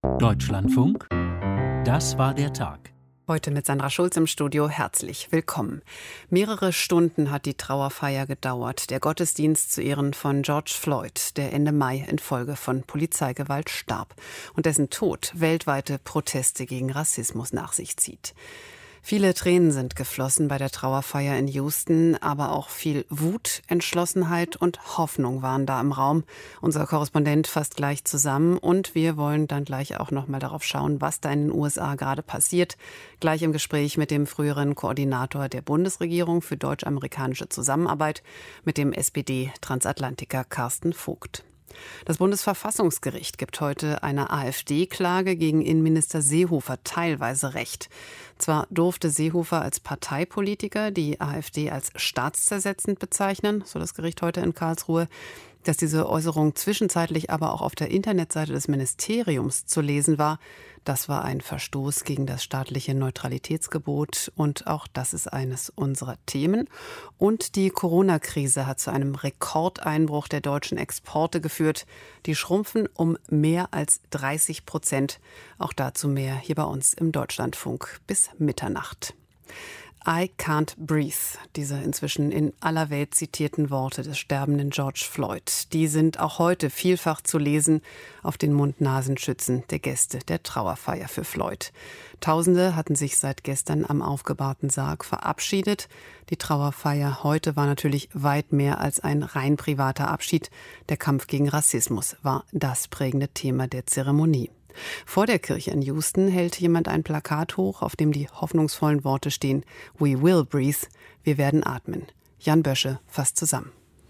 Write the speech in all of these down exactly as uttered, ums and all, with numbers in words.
Deutschlandfunk, das war der Tag. Heute mit Sandra Schulz im Studio. Herzlich willkommen. Mehrere Stunden hat die Trauerfeier gedauert. Der Gottesdienst zu Ehren von George Floyd, der Ende Mai infolge von Polizeigewalt starb und dessen Tod weltweite Proteste gegen Rassismus nach sich zieht. Viele Tränen sind geflossen bei der Trauerfeier in Houston, aber auch viel Wut, Entschlossenheit und Hoffnung waren da im Raum. Unser Korrespondent fasst gleich zusammen und wir wollen dann gleich auch noch mal darauf schauen, was da in den U S A gerade passiert. Gleich im Gespräch mit dem früheren Koordinator der Bundesregierung für deutsch-amerikanische Zusammenarbeit, mit dem S P D-Transatlantiker Carsten Vogt. Das Bundesverfassungsgericht gibt heute einer AfD-Klage gegen Innenminister Seehofer teilweise Recht. Zwar durfte Seehofer als Parteipolitiker die AfD als staatszersetzend bezeichnen, so das Gericht heute in Karlsruhe. Dass diese Äußerung zwischenzeitlich aber auch auf der Internetseite des Ministeriums zu lesen war, das war ein Verstoß gegen das staatliche Neutralitätsgebot und auch das ist eines unserer Themen. Und die Corona-Krise hat zu einem Rekordeinbruch der deutschen Exporte geführt. Die schrumpfen um mehr als dreißig Prozent. Auch dazu mehr hier bei uns im Deutschlandfunk bis Mitternacht. I can't breathe, diese inzwischen in aller Welt zitierten Worte des sterbenden George Floyd, die sind auch heute vielfach zu lesen auf den Mund-Nasen-Schützen der Gäste der Trauerfeier für Floyd. Tausende hatten sich seit gestern am aufgebahrten Sarg verabschiedet. Die Trauerfeier heute war natürlich weit mehr als ein rein privater Abschied. Der Kampf gegen Rassismus war das prägende Thema der Zeremonie. Vor der Kirche in Houston hält jemand ein Plakat hoch, auf dem die hoffnungsvollen Worte stehen: We will breathe, wir werden atmen. Jan Bösche fasst zusammen.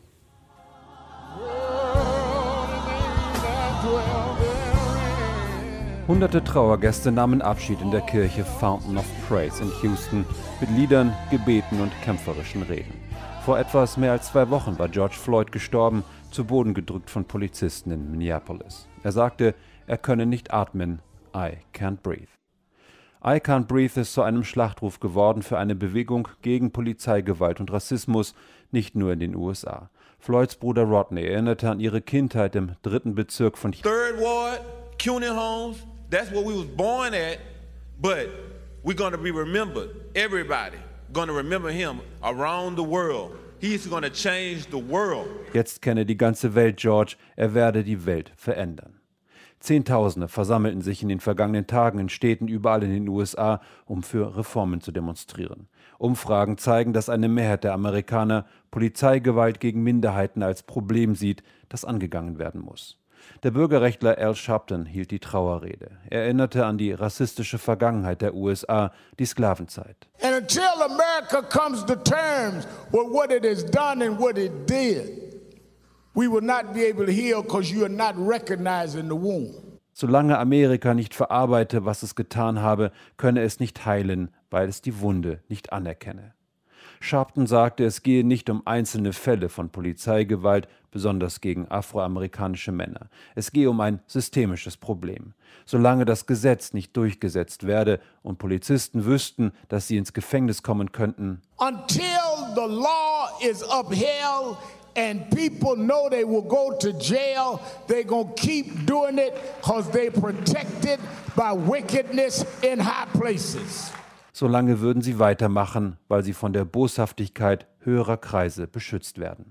Hunderte Trauergäste nahmen Abschied in der Kirche Fountain of Praise in Houston mit Liedern, Gebeten und kämpferischen Reden. Vor etwas mehr als zwei Wochen war George Floyd gestorben, zu Boden gedrückt von Polizisten in Minneapolis. Er sagte, er könne nicht atmen. I can't breathe. I can't breathe ist zu einem Schlachtruf geworden für eine Bewegung gegen Polizeigewalt und Rassismus, nicht nur in den U S A. Floyds Bruder Rodney erinnerte an ihre Kindheit im dritten Bezirk von Third Ward, CUNY Homes, that's where we was born at, but we're going to be remembered. Everybody going to remember him around the world. He's going to change the world. Jetzt kenne die ganze Welt George, er werde die Welt verändern. Zehntausende versammelten sich in den vergangenen Tagen in Städten überall in den U S A, um für Reformen zu demonstrieren. Umfragen zeigen, dass eine Mehrheit der Amerikaner Polizeigewalt gegen Minderheiten als Problem sieht, das angegangen werden muss. Der Bürgerrechtler Al Sharpton hielt die Trauerrede. Er erinnerte an die rassistische Vergangenheit der U S A, die Sklavenzeit. And until America comes to terms with what it has done and what it did, we will not be able to heal because you are not recognizing the wound. Solange Amerika nicht verarbeite, was es getan habe, könne es nicht heilen, weil es die Wunde nicht anerkenne. Sharpton sagte, es gehe nicht um einzelne Fälle von Polizeigewalt, besonders gegen afroamerikanische Männer. Es gehe um ein systemisches Problem. Solange das Gesetz nicht durchgesetzt werde und Polizisten wüssten, dass sie ins Gefängnis kommen könnten. Until the law is upheld and people know they will go to jail, they're going to keep doing it because they're protected by wickedness in high places. Solange würden sie weitermachen, weil sie von der Boshaftigkeit höherer Kreise beschützt werden.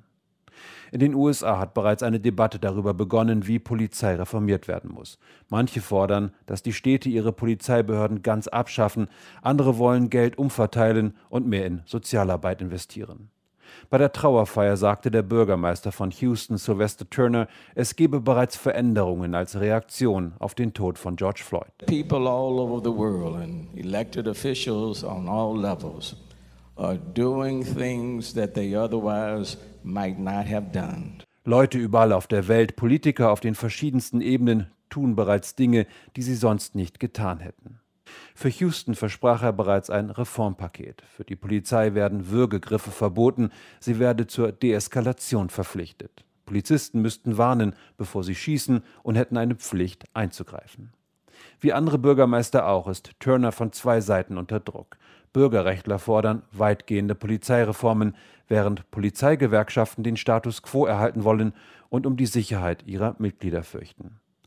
In den U S A hat bereits eine Debatte darüber begonnen, wie Polizei reformiert werden muss. Manche fordern, dass die Städte ihre Polizeibehörden ganz abschaffen, andere wollen Geld umverteilen und mehr in Sozialarbeit investieren. Bei der Trauerfeier sagte der Bürgermeister von Houston, Sylvester Turner, es gebe bereits Veränderungen als Reaktion auf den Tod von George Floyd. People all over the world and elected officials on all levels are doing things that they otherwise might not have done. Leute überall auf der Welt, Politiker auf den verschiedensten Ebenen tun bereits Dinge, die sie sonst nicht getan hätten. Für Houston versprach er bereits ein Reformpaket. Für die Polizei werden Würgegriffe verboten, sie werde zur Deeskalation verpflichtet. Polizisten müssten warnen, bevor sie schießen, und hätten eine Pflicht einzugreifen. Wie andere Bürgermeister auch ist Turner von zwei Seiten unter Druck. Bürgerrechtler fordern weitgehende Polizeireformen, während Polizeigewerkschaften den Status quo erhalten wollen und um die Sicherheit ihrer Mitglieder fürchten.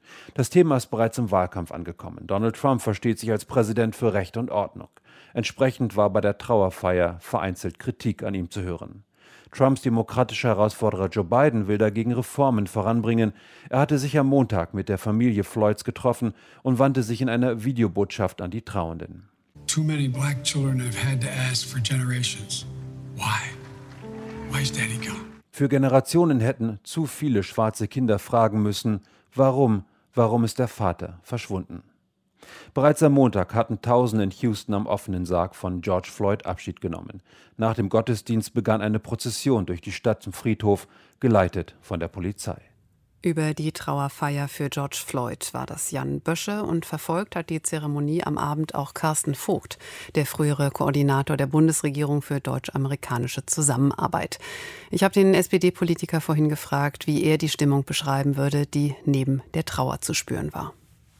Das Thema ist bereits im Wahlkampf angekommen. Donald Trump versteht sich als Präsident für Recht und Ordnung. Entsprechend war bei der Trauerfeier vereinzelt Kritik an ihm zu hören. Trumps demokratischer Herausforderer Joe Biden will dagegen Reformen voranbringen. Er hatte sich am Montag mit der Familie Floyds getroffen und wandte sich in einer Videobotschaft an die Trauernden. Too many black children have had to ask for generations. Why? Why's Daddy gone? Für Generationen hätten zu viele schwarze Kinder fragen müssen, warum, warum ist der Vater verschwunden? Bereits am Montag hatten Tausende in Houston am offenen Sarg von George Floyd Abschied genommen. Nach dem Gottesdienst begann eine Prozession durch die Stadt zum Friedhof, geleitet von der Polizei. Über die Trauerfeier für George Floyd war das Jan Bösche und verfolgt hat die Zeremonie am Abend auch Carsten Vogt, der frühere Koordinator der Bundesregierung für deutsch-amerikanische Zusammenarbeit. Ich habe den S P D-Politiker vorhin gefragt, wie er die Stimmung beschreiben würde, die neben der Trauer zu spüren war.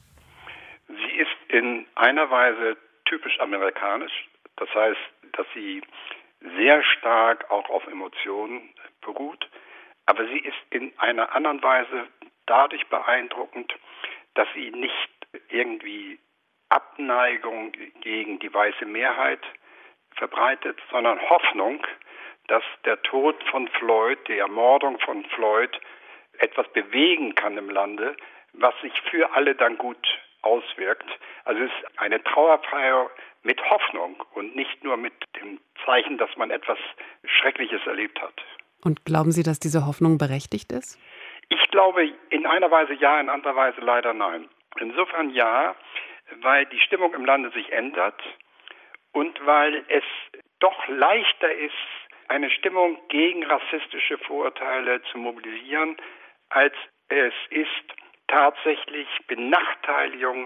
Sie ist in einer Weise typisch amerikanisch, das heißt, dass sie sehr stark auch auf Emotionen beruht. Aber sie ist in einer anderen Weise dadurch beeindruckend, dass sie nicht irgendwie Abneigung gegen die weiße Mehrheit verbreitet, sondern Hoffnung, dass der Tod von Floyd, die Ermordung von Floyd, etwas bewegen kann im Lande, was sich für alle dann gut auswirkt. Also es ist eine Trauerfeier mit Hoffnung und nicht nur mit dem Zeichen, dass man etwas Schreckliches erlebt hat. Und glauben Sie, dass diese Hoffnung berechtigt ist? Ich glaube, in einer Weise ja, in anderer Weise leider nein. Insofern ja, weil die Stimmung im Lande sich ändert und weil es doch leichter ist, eine Stimmung gegen rassistische Vorurteile zu mobilisieren, als es ist, tatsächlich Benachteiligung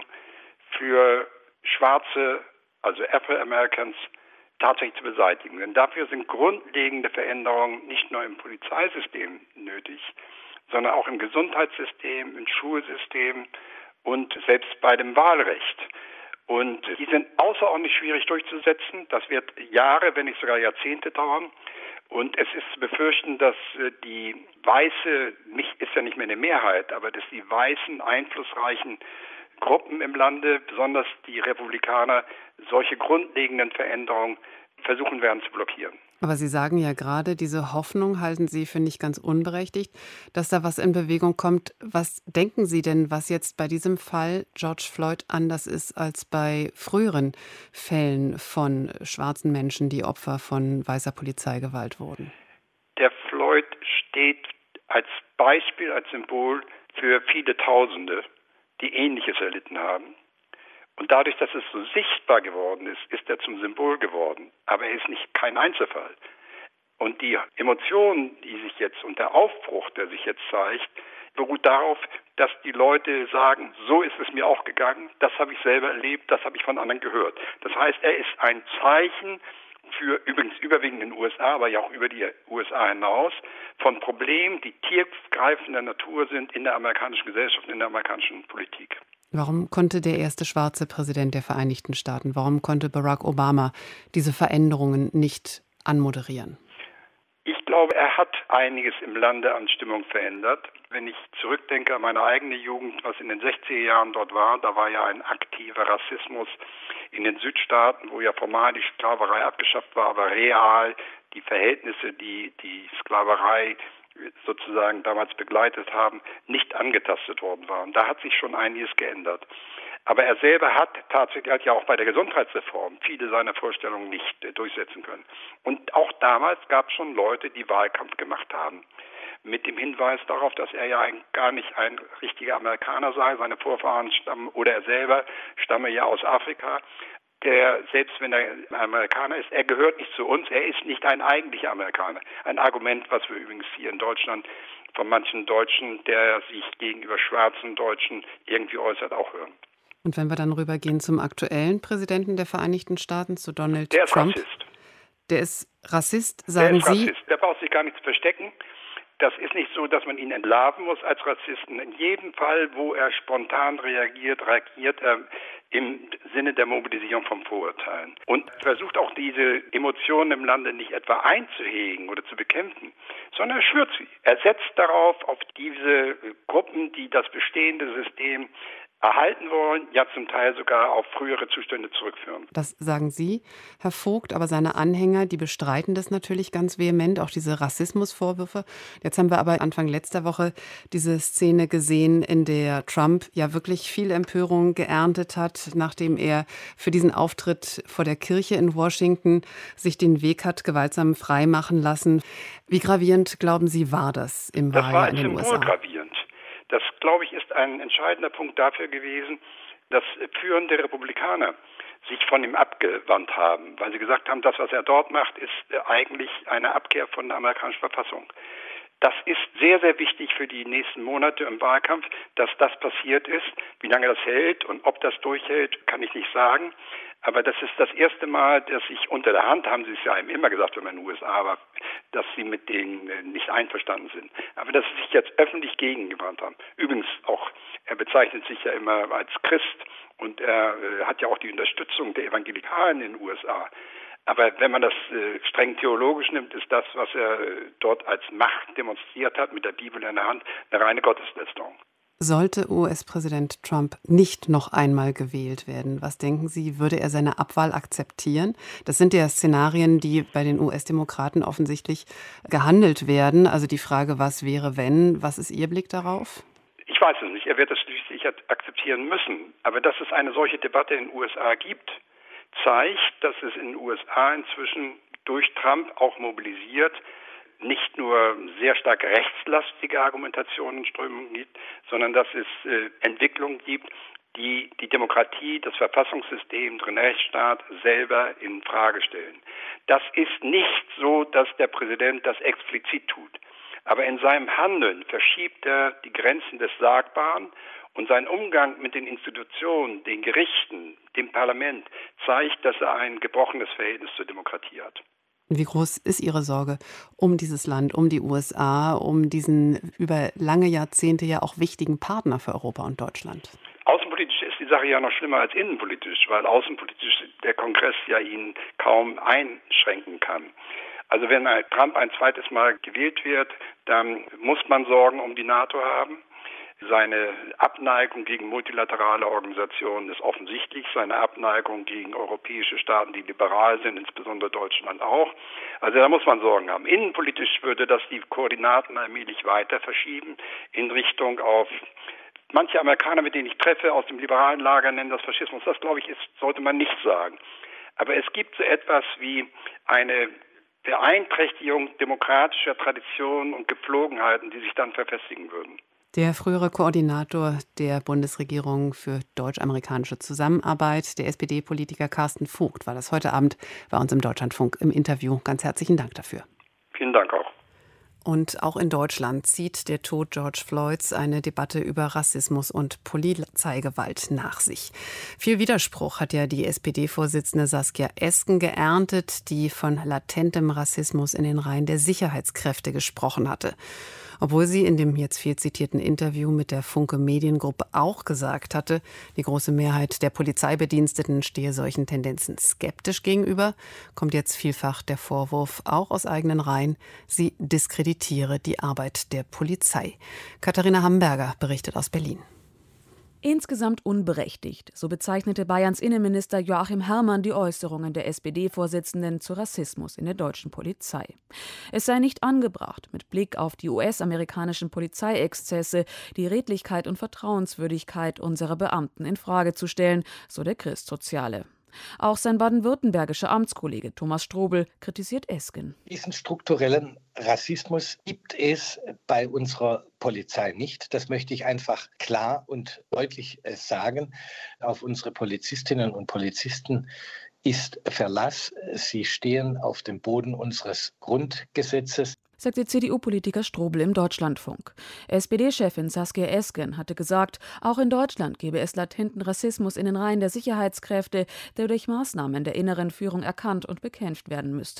für Schwarze, also Afro Americans, tatsächlich zu beseitigen. Denn dafür sind grundlegende Veränderungen nicht nur im Polizeisystem nötig, sondern auch im Gesundheitssystem, im Schulsystem und selbst bei dem Wahlrecht. Und die sind außerordentlich schwierig durchzusetzen. Das wird Jahre, wenn nicht sogar Jahrzehnte dauern. Und es ist zu befürchten, dass die weiße, mich ist ja nicht mehr eine Mehrheit, aber dass die weißen, einflussreichen Gruppen im Lande, besonders die Republikaner, solche grundlegenden Veränderungen versuchen werden zu blockieren. Aber Sie sagen ja gerade, diese Hoffnung halten Sie für nicht ganz unberechtigt, dass da was in Bewegung kommt. Was denken Sie denn, was jetzt bei diesem Fall George Floyd anders ist als bei früheren Fällen von schwarzen Menschen, die Opfer von weißer Polizeigewalt wurden? Der Floyd steht als Beispiel, als Symbol für viele Tausende, die Ähnliches erlitten haben. Und dadurch, dass es so sichtbar geworden ist, ist er zum Symbol geworden. Aber er ist nicht kein Einzelfall. Und die Emotionen, die sich jetzt und der Aufbruch, der sich jetzt zeigt, beruht darauf, dass die Leute sagen, so ist es mir auch gegangen, das habe ich selber erlebt, das habe ich von anderen gehört. Das heißt, er ist ein Zeichen für, übrigens überwiegend in den U S A, aber ja auch über die U S A hinaus, von Problemen, die tiefgreifender Natur sind in der amerikanischen Gesellschaft, in der amerikanischen Politik. Warum konnte der erste schwarze Präsident der Vereinigten Staaten, warum konnte Barack Obama diese Veränderungen nicht anmoderieren? Ich glaube, er hat einiges im Lande an Stimmung verändert. Wenn ich zurückdenke an meine eigene Jugend, was in den sechziger Jahren dort war, da war ja ein aktiver Rassismus in den Südstaaten, wo ja formal die Sklaverei abgeschafft war, aber real die Verhältnisse, die die Sklaverei sozusagen damals begleitet haben, nicht angetastet worden waren. Da hat sich schon einiges geändert. Aber er selber hat tatsächlich hat ja auch bei der Gesundheitsreform viele seiner Vorstellungen nicht äh, durchsetzen können. Und auch damals gab es schon Leute, die Wahlkampf gemacht haben, mit dem Hinweis darauf, dass er ja ein, gar nicht ein richtiger Amerikaner sei. Seine Vorfahren stammen, oder er selber stamme ja aus Afrika. Der, selbst wenn er Amerikaner ist, er gehört nicht zu uns, er ist nicht ein eigentlicher Amerikaner. Ein Argument, was wir übrigens hier in Deutschland von manchen Deutschen, der sich gegenüber schwarzen Deutschen irgendwie äußert, auch hören. Und wenn wir dann rübergehen zum aktuellen Präsidenten der Vereinigten Staaten, zu Donald der ist Trump. Rassist. Der ist Rassist, sagen der ist Sie? Rassist. Der braucht sich gar nicht zu verstecken. Das ist nicht so, dass man ihn entlarven muss als Rassisten. In jedem Fall, wo er spontan reagiert, reagiert er im Sinne der Mobilisierung von Vorurteilen. Und versucht auch diese Emotionen im Lande nicht etwa einzuhegen oder zu bekämpfen, sondern er schürt sie. Er setzt darauf, auf diese Gruppen, die das bestehende System erhalten wollen, ja zum Teil sogar auf frühere Zustände zurückführen. Das sagen Sie, Herr Vogt, aber seine Anhänger, die bestreiten das natürlich ganz vehement, auch diese Rassismusvorwürfe. Jetzt haben wir aber Anfang letzter Woche diese Szene gesehen, in der Trump ja wirklich viel Empörung geerntet hat, nachdem er für diesen Auftritt vor der Kirche in Washington sich den Weg hat gewaltsam freimachen lassen. Wie gravierend, glauben Sie, war das im das Wahljahr in den U S A? Das war gravierend. Das, glaube ich, ist ein entscheidender Punkt dafür gewesen, dass führende Republikaner sich von ihm abgewandt haben, weil sie gesagt haben, das, was er dort macht, ist eigentlich eine Abkehr von der amerikanischen Verfassung. Das ist sehr, sehr wichtig für die nächsten Monate im Wahlkampf, dass das passiert ist. Wie lange das hält und ob das durchhält, kann ich nicht sagen. Aber das ist das erste Mal, dass sich unter der Hand, haben Sie es ja immer gesagt, wenn man in den U S A war, dass sie mit denen nicht einverstanden sind. Aber dass sie sich jetzt öffentlich gegengewandt haben. Übrigens auch, er bezeichnet sich ja immer als Christ und er äh, hat ja auch die Unterstützung der Evangelikalen in den U S A. Aber wenn man das äh, streng theologisch nimmt, ist das, was er äh, dort als Macht demonstriert hat, mit der Bibel in der Hand, eine reine Gotteslästerung. Sollte U S-Präsident Trump nicht noch einmal gewählt werden, was denken Sie, würde er seine Abwahl akzeptieren? Das sind ja Szenarien, die bei den U S-Demokraten offensichtlich gehandelt werden. Also die Frage, was wäre, wenn? Was ist Ihr Blick darauf? Ich weiß es nicht. Er wird das schließlich akzeptieren müssen. Aber dass es eine solche Debatte in den U S A gibt, zeigt, dass es in den U S A inzwischen durch Trump auch mobilisiert, nicht nur sehr stark rechtslastige Argumentationen und Strömungen gibt, sondern dass es äh, Entwicklungen gibt, die die Demokratie, das Verfassungssystem, den Rechtsstaat selber in Frage stellen. Das ist nicht so, dass der Präsident das explizit tut. Aber in seinem Handeln verschiebt er die Grenzen des Sagbaren und sein Umgang mit den Institutionen, den Gerichten, dem Parlament zeigt, dass er ein gebrochenes Verhältnis zur Demokratie hat. Wie groß ist Ihre Sorge um dieses Land, um die U S A, um diesen über lange Jahrzehnte ja auch wichtigen Partner für Europa und Deutschland? Außenpolitisch ist die Sache ja noch schlimmer als innenpolitisch, weil außenpolitisch der Kongress ja ihn kaum einschränken kann. Also wenn Trump ein zweites Mal gewählt wird, dann muss man Sorgen um die NATO haben. Seine Abneigung gegen multilaterale Organisationen ist offensichtlich, seine Abneigung gegen europäische Staaten, die liberal sind, insbesondere Deutschland auch. Also da muss man Sorgen haben. Innenpolitisch würde das die Koordinaten allmählich weiter verschieben in Richtung auf manche Amerikaner, mit denen ich treffe, aus dem liberalen Lager nennen das Faschismus. Das, glaube ich, ist, sollte man nicht sagen. Aber es gibt so etwas wie eine Beeinträchtigung demokratischer Traditionen und Gepflogenheiten, die sich dann verfestigen würden. Der frühere Koordinator der Bundesregierung für deutsch-amerikanische Zusammenarbeit, der S P D-Politiker Carsten Vogt, war das heute Abend bei uns im Deutschlandfunk im Interview. Ganz herzlichen Dank dafür. Vielen Dank auch. Und auch in Deutschland zieht der Tod George Floyds eine Debatte über Rassismus und Polizeigewalt nach sich. Viel Widerspruch hat ja die S P D-Vorsitzende Saskia Esken geerntet, die von latentem Rassismus in den Reihen der Sicherheitskräfte gesprochen hatte. Obwohl sie in dem jetzt viel zitierten Interview mit der Funke Mediengruppe auch gesagt hatte, die große Mehrheit der Polizeibediensteten stehe solchen Tendenzen skeptisch gegenüber, kommt jetzt vielfach der Vorwurf, auch aus eigenen Reihen, sie diskreditiere die Arbeit der Polizei. Katharina Hamburger berichtet aus Berlin. Insgesamt unberechtigt, so bezeichnete Bayerns Innenminister Joachim Herrmann die Äußerungen der S P D-Vorsitzenden zu Rassismus in der deutschen Polizei. Es sei nicht angebracht, mit Blick auf die U S-amerikanischen Polizeiexzesse die Redlichkeit und Vertrauenswürdigkeit unserer Beamten in Frage zu stellen, so der Christsoziale. Auch sein baden-württembergischer Amtskollege Thomas Strobel kritisiert Esken. Diesen strukturellen Rassismus gibt es bei unserer Polizei nicht. Das möchte ich einfach klar und deutlich sagen. Auf unsere Polizistinnen und Polizisten ist Verlass. Sie stehen auf dem Boden unseres Grundgesetzes, sagt der C D U-Politiker Strobel im Deutschlandfunk. S P D-Chefin Saskia Esken hatte gesagt, auch in Deutschland gebe es latenten Rassismus in den Reihen der Sicherheitskräfte, der durch Maßnahmen der inneren Führung erkannt und bekämpft werden müsste.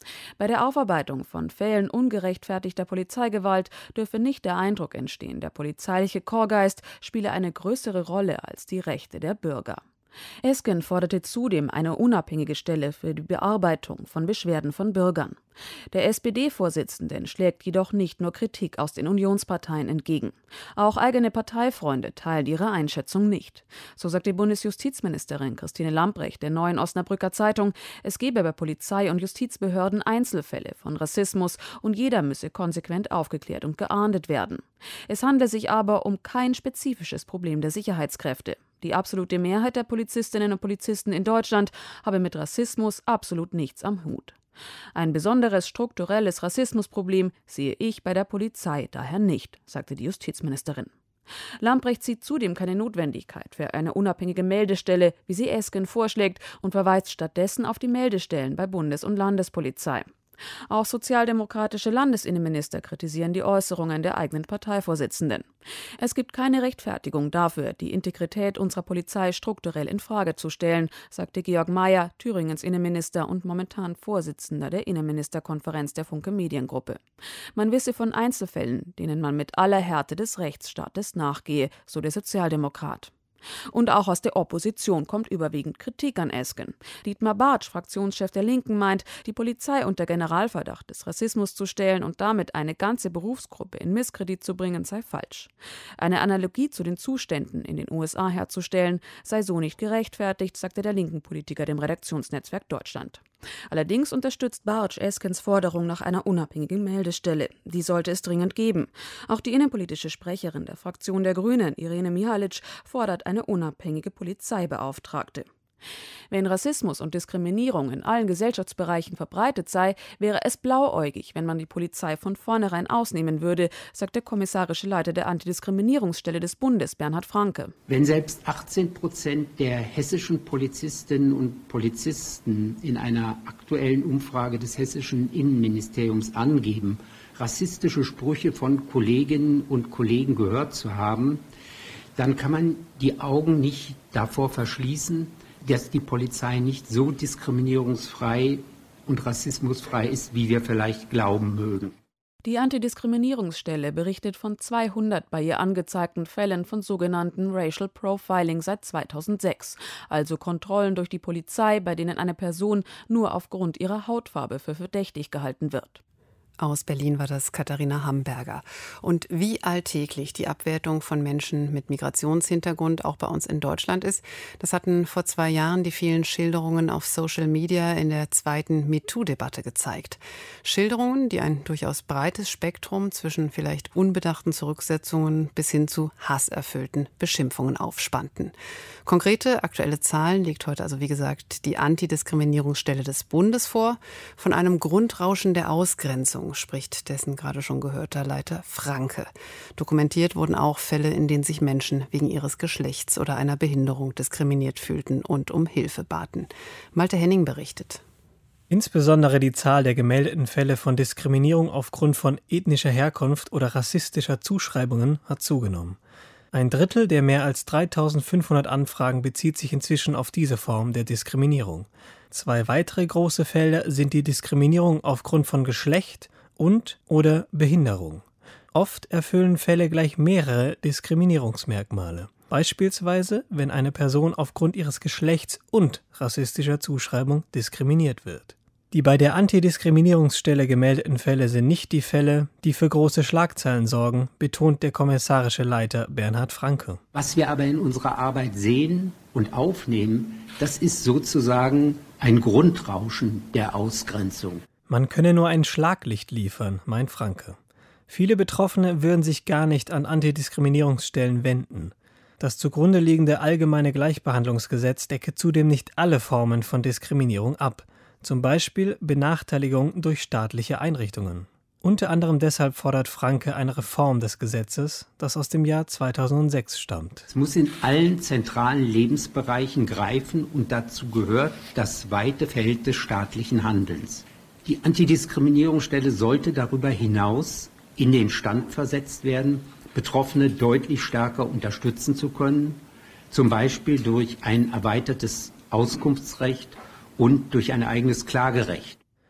Bei der Aufarbeitung von Fällen ungerechtfertigter Polizeigewalt dürfe nicht der Eindruck entstehen, der polizeiliche Korpsgeist spiele eine größere Rolle als die Rechte der Bürger. Esken forderte zudem eine unabhängige Stelle für die Bearbeitung von Beschwerden von Bürgern. Der S P D-Vorsitzende schlägt jedoch nicht nur Kritik aus den Unionsparteien entgegen. Auch eigene Parteifreunde teilen ihre Einschätzung nicht. So sagt die Bundesjustizministerin Christine Lambrecht der Neuen Osnabrücker Zeitung, es gebe bei Polizei und Justizbehörden Einzelfälle von Rassismus und jeder müsse konsequent aufgeklärt und geahndet werden. Es handle sich aber um kein spezifisches Problem der Sicherheitskräfte. Die absolute Mehrheit der Polizistinnen und Polizisten in Deutschland habe mit Rassismus absolut nichts am Hut. Ein besonderes strukturelles Rassismusproblem sehe ich bei der Polizei daher nicht, sagte die Justizministerin. Lambrecht sieht zudem keine Notwendigkeit für eine unabhängige Meldestelle, wie sie Esken vorschlägt, und verweist stattdessen auf die Meldestellen bei Bundes- und Landespolizei. Auch sozialdemokratische Landesinnenminister kritisieren die Äußerungen der eigenen Parteivorsitzenden. Es gibt keine Rechtfertigung dafür, die Integrität unserer Polizei strukturell in Frage zu stellen, sagte Georg Mayer, Thüringens Innenminister und momentan Vorsitzender der Innenministerkonferenz der Funke Mediengruppe. Man wisse von Einzelfällen, denen man mit aller Härte des Rechtsstaates nachgehe, so der Sozialdemokrat. Und auch aus der Opposition kommt überwiegend Kritik an Esken. Dietmar Bartsch, Fraktionschef der Linken, meint, die Polizei unter Generalverdacht des Rassismus zu stellen und damit eine ganze Berufsgruppe in Misskredit zu bringen, sei falsch. Eine Analogie zu den Zuständen in den U S A herzustellen, sei so nicht gerechtfertigt, sagte der linken Politiker dem Redaktionsnetzwerk Deutschland. Allerdings unterstützt Bartsch Eskens Forderung nach einer unabhängigen Meldestelle. Die sollte es dringend geben. Auch die innenpolitische Sprecherin der Fraktion der Grünen, Irene Mihalic, fordert eine unabhängige Polizeibeauftragte. Wenn Rassismus und Diskriminierung in allen Gesellschaftsbereichen verbreitet sei, wäre es blauäugig, wenn man die Polizei von vornherein ausnehmen würde, sagt der kommissarische Leiter der Antidiskriminierungsstelle des Bundes, Bernhard Franke. Wenn selbst achtzehn Prozent der hessischen Polizistinnen und Polizisten in einer aktuellen Umfrage des hessischen Innenministeriums angeben, rassistische Sprüche von Kolleginnen und Kollegen gehört zu haben, dann kann man die Augen nicht davor verschließen, dass die Polizei nicht so diskriminierungsfrei und rassismusfrei ist, wie wir vielleicht glauben mögen. Die Antidiskriminierungsstelle berichtet von zweihundert bei ihr angezeigten Fällen von sogenannten Racial Profiling seit zweitausendsechs, also Kontrollen durch die Polizei, bei denen eine Person nur aufgrund ihrer Hautfarbe für verdächtig gehalten wird. Aus Berlin war das Katharina Hamburger. Und wie alltäglich die Abwertung von Menschen mit Migrationshintergrund auch bei uns in Deutschland ist, das hatten vor zwei Jahren die vielen Schilderungen auf Social Media in der zweiten MeToo-Debatte gezeigt. Schilderungen, die ein durchaus breites Spektrum zwischen vielleicht unbedachten Zurücksetzungen bis hin zu hasserfüllten Beschimpfungen aufspannten. Konkrete, aktuelle Zahlen legt heute also, wie gesagt, die Antidiskriminierungsstelle des Bundes vor. Von einem Grundrauschen der Ausgrenzung spricht dessen gerade schon gehörter Leiter Franke. Dokumentiert wurden auch Fälle, in denen sich Menschen wegen ihres Geschlechts oder einer Behinderung diskriminiert fühlten und um Hilfe baten. Malte Henning berichtet. Insbesondere die Zahl der gemeldeten Fälle von Diskriminierung aufgrund von ethnischer Herkunft oder rassistischer Zuschreibungen hat zugenommen. Ein Drittel der mehr als dreitausendfünfhundert Anfragen bezieht sich inzwischen auf diese Form der Diskriminierung. Zwei weitere große Felder sind die Diskriminierung aufgrund von Geschlecht und oder Behinderung. Oft erfüllen Fälle gleich mehrere Diskriminierungsmerkmale. Beispielsweise, wenn eine Person aufgrund ihres Geschlechts und rassistischer Zuschreibung diskriminiert wird. Die bei der Antidiskriminierungsstelle gemeldeten Fälle sind nicht die Fälle, die für große Schlagzeilen sorgen, betont der kommissarische Leiter Bernhard Franke. Was wir aber in unserer Arbeit sehen und aufnehmen, das ist sozusagen ein Grundrauschen der Ausgrenzung. Man könne nur ein Schlaglicht liefern, meint Franke. Viele Betroffene würden sich gar nicht an Antidiskriminierungsstellen wenden. Das zugrunde liegende allgemeine Gleichbehandlungsgesetz decke zudem nicht alle Formen von Diskriminierung ab. Zum Beispiel Benachteiligung durch staatliche Einrichtungen. Unter anderem deshalb fordert Franke eine Reform des Gesetzes, das aus dem Jahr zweitausendsechs stammt. Es muss in allen zentralen Lebensbereichen greifen und dazu gehört das weite Feld des staatlichen Handelns. Die Antidiskriminierungsstelle sollte darüber hinaus in den Stand versetzt werden, Betroffene deutlich stärker unterstützen zu können, zum Beispiel durch ein erweitertes Auskunftsrecht und durch ein eigenes Klagerecht.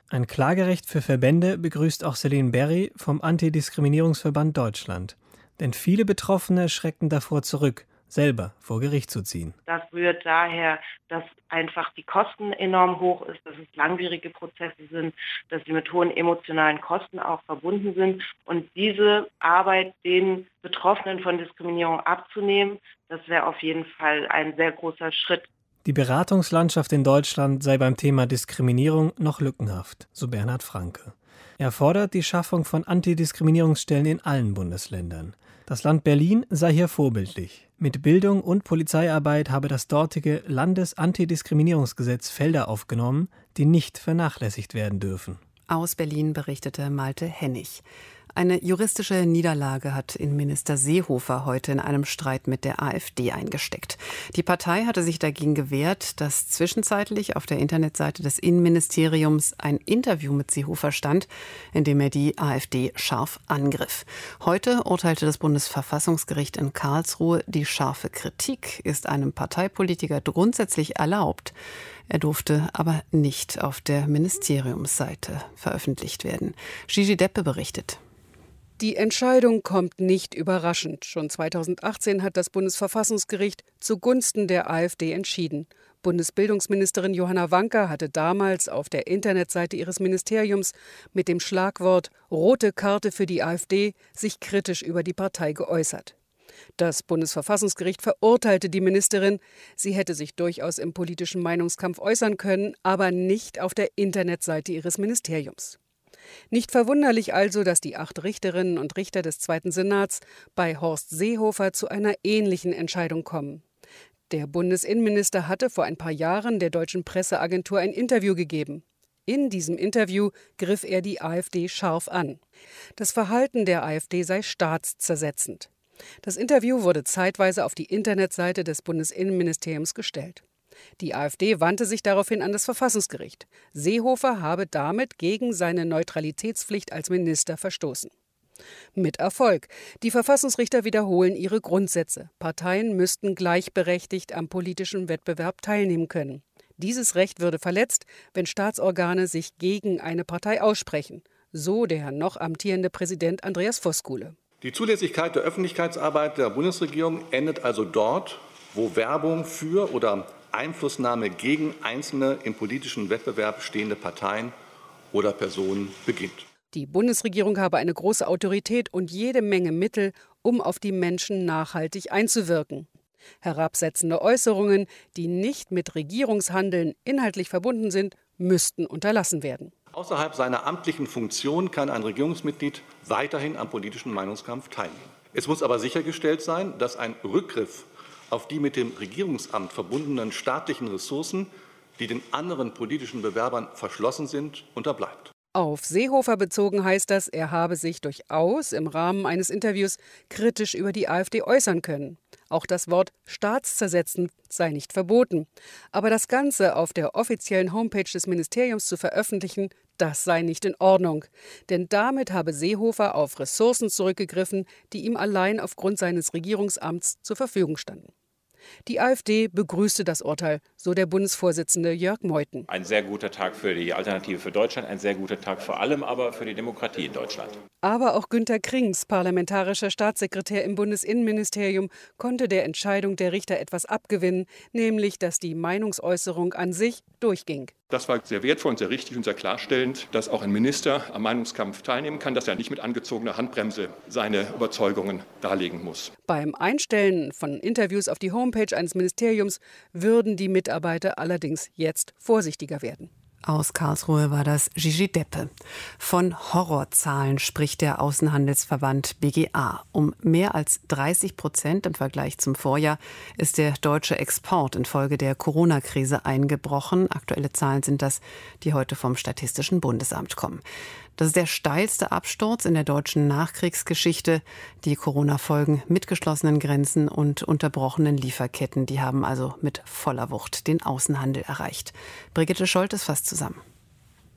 Ein Klagerecht für Verbände begrüßt auch Celine Berry vom Antidiskriminierungsverband Deutschland. Denn viele Betroffene schrecken davor zurück, selber vor Gericht zu ziehen. Das rührt daher, dass einfach die Kosten enorm hoch ist, dass es langwierige Prozesse sind, dass sie mit hohen emotionalen Kosten auch verbunden sind. Und diese Arbeit den Betroffenen von Diskriminierung abzunehmen, das wäre auf jeden Fall ein sehr großer Schritt. Die Beratungslandschaft in Deutschland sei beim Thema Diskriminierung noch lückenhaft, so Bernhard Franke. Er fordert die Schaffung von Antidiskriminierungsstellen in allen Bundesländern. Das Land Berlin sei hier vorbildlich. Mit Bildung und Polizeiarbeit habe das dortige Landesantidiskriminierungsgesetz Felder aufgenommen, die nicht vernachlässigt werden dürfen. Aus Berlin berichtete Malte Hennig. Eine juristische Niederlage hat Innenminister Seehofer heute in einem Streit mit der AfD eingesteckt. Die Partei hatte sich dagegen gewehrt, dass zwischenzeitlich auf der Internetseite des Innenministeriums ein Interview mit Seehofer stand, in dem er die AfD scharf angriff. Heute urteilte das Bundesverfassungsgericht in Karlsruhe, die scharfe Kritik ist einem Parteipolitiker grundsätzlich erlaubt. Er durfte aber nicht auf der Ministeriumsseite veröffentlicht werden. Gigi Deppe berichtet. Die Entscheidung kommt nicht überraschend. Schon zweitausendachtzehn hat das Bundesverfassungsgericht zugunsten der AfD entschieden. Bundesbildungsministerin Johanna Wanka hatte damals auf der Internetseite ihres Ministeriums mit dem Schlagwort »Rote Karte für die AfD« sich kritisch über die Partei geäußert. Das Bundesverfassungsgericht verurteilte die Ministerin. Sie hätte sich durchaus im politischen Meinungskampf äußern können, aber nicht auf der Internetseite ihres Ministeriums. Nicht verwunderlich also, dass die acht Richterinnen und Richter des Zweiten Senats bei Horst Seehofer zu einer ähnlichen Entscheidung kommen. Der Bundesinnenminister hatte vor ein paar Jahren der Deutschen Presseagentur ein Interview gegeben. In diesem Interview griff er die AfD scharf an. Das Verhalten der AfD sei staatszersetzend. Das Interview wurde zeitweise auf die Internetseite des Bundesinnenministeriums gestellt. Die AfD wandte sich daraufhin an das Verfassungsgericht. Seehofer habe damit gegen seine Neutralitätspflicht als Minister verstoßen. Mit Erfolg. Die Verfassungsrichter wiederholen ihre Grundsätze. Parteien müssten gleichberechtigt am politischen Wettbewerb teilnehmen können. Dieses Recht würde verletzt, wenn Staatsorgane sich gegen eine Partei aussprechen. So der noch amtierende Präsident Andreas Voskuhle. Die Zulässigkeit der Öffentlichkeitsarbeit der Bundesregierung endet also dort, wo Werbung für oder Einflussnahme gegen einzelne im politischen Wettbewerb stehende Parteien oder Personen beginnt. Die Bundesregierung habe eine große Autorität und jede Menge Mittel, um auf die Menschen nachhaltig einzuwirken. Herabsetzende Äußerungen, die nicht mit Regierungshandeln inhaltlich verbunden sind, müssten unterlassen werden. Außerhalb seiner amtlichen Funktion kann ein Regierungsmitglied weiterhin am politischen Meinungskampf teilnehmen. Es muss aber sichergestellt sein, dass ein Rückgriff auf die mit dem Regierungsamt verbundenen staatlichen Ressourcen, die den anderen politischen Bewerbern verschlossen sind, unterbleibt. Auf Seehofer bezogen heißt das, er habe sich durchaus im Rahmen eines Interviews kritisch über die AfD äußern können. Auch das Wort staatszersetzend sei nicht verboten. Aber das Ganze auf der offiziellen Homepage des Ministeriums zu veröffentlichen, das sei nicht in Ordnung. Denn damit habe Seehofer auf Ressourcen zurückgegriffen, die ihm allein aufgrund seines Regierungsamts zur Verfügung standen. Die AfD begrüßte das Urteil, so der Bundesvorsitzende Jörg Meuthen. Ein sehr guter Tag für die Alternative für Deutschland, ein sehr guter Tag vor allem aber für die Demokratie in Deutschland. Aber auch Günter Krings, parlamentarischer Staatssekretär im Bundesinnenministerium, konnte der Entscheidung der Richter etwas abgewinnen, nämlich, dass die Meinungsäußerung an sich durchging. Das war sehr wertvoll und sehr richtig und sehr klarstellend, dass auch ein Minister am Meinungskampf teilnehmen kann, dass er nicht mit angezogener Handbremse seine Überzeugungen darlegen muss. Beim Einstellen von Interviews auf die Homepage eines Ministeriums würden die Mitarbeiter allerdings jetzt vorsichtiger werden. Aus Karlsruhe war das Gigi Deppe. Von Horrorzahlen spricht der Außenhandelsverband B G A. Um mehr als dreißig Prozent im Vergleich zum Vorjahr ist der deutsche Export infolge der Corona-Krise eingebrochen. Aktuelle Zahlen sind das, die heute vom Statistischen Bundesamt kommen. Das ist der steilste Absturz in der deutschen Nachkriegsgeschichte. Die Corona-Folgen mit geschlossenen Grenzen und unterbrochenen Lieferketten, die haben also mit voller Wucht den Außenhandel erreicht. Brigitte Scholtes fasst zusammen.